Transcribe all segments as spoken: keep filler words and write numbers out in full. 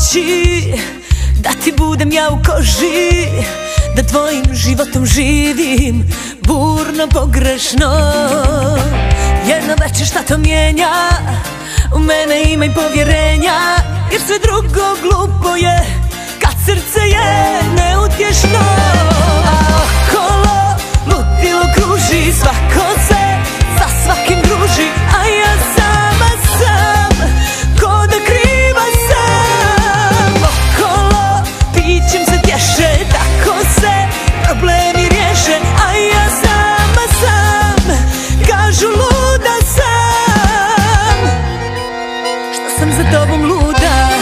noći, da ti budem ja u koži, da tvojim životom živim burno, pogrešno. Jedno večer šta to mijenja, u mene imaj povjerenja, jer sve drugo glupo je kad srce je neutješno. A okolo ludilo kruži, svako se sa svakim druži, a ja sama sam, ko da kriva sam. Okolo pićem se tješe, tako se problemi riješe, a ja sama sam, kažu luda sam, što sam za tobom luda.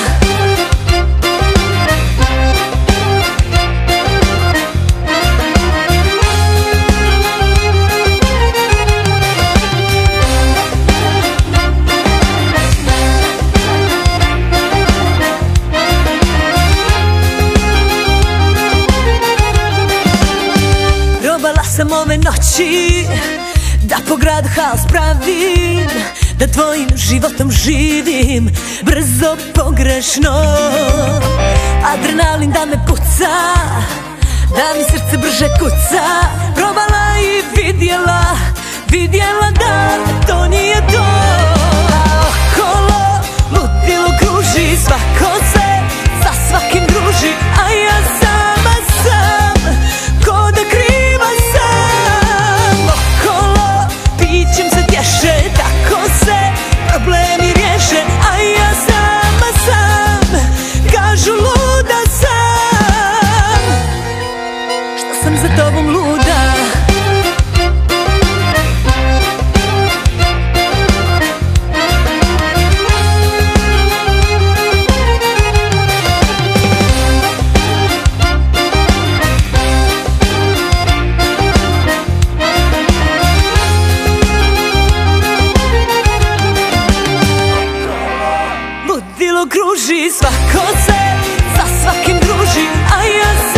Probala sam ove noći da po gradu haos pravim, da tvojim životom živim brzo, pogrešno. Adrenalin da me puca, da mi srce brže kuca. Probala i vidjela, vidjela da to nije to. A okolo ludilo kruži, svako se sa svakim druži, a ja sama sam, ko da kriva sam. Okolo pićem se tješe, tako se problemi riješe, a ja sama sam, kažu luda sam, što sam za tobom luda. Ludilo kruži, svako se sa svakim druži, a ja